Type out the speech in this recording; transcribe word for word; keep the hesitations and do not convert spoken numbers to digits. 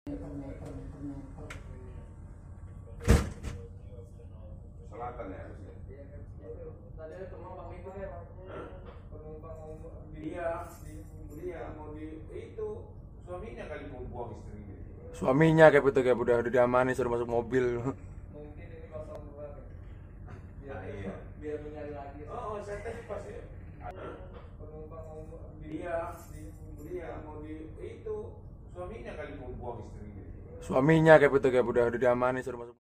Selatan ya harusnya. Tadi ada penumpang itu ya, penumpang mau Dia, dia mau di itu suaminya kali mau buang istrinya. Suaminya kayak betul kayak udah udah diamani suruh masuk mobil. mungkin ini kosong dua nih. Biar Ah, iya. biar mencari lagi. Oh, saya tadi pas ya. Penumpang mau Dia, dia mau di itu suaminya kali mau buang istrinya. Suaminya kayak betul kayak udah udah diamani suruh masuk